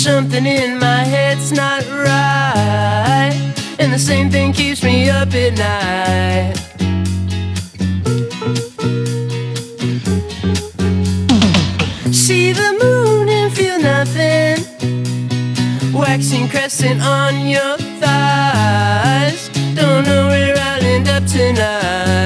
something in my head's not right, and the same thing keeps me up at night. See the moon and feel nothing, waxing crescent on your thighs. Don't know where I'll end up tonight.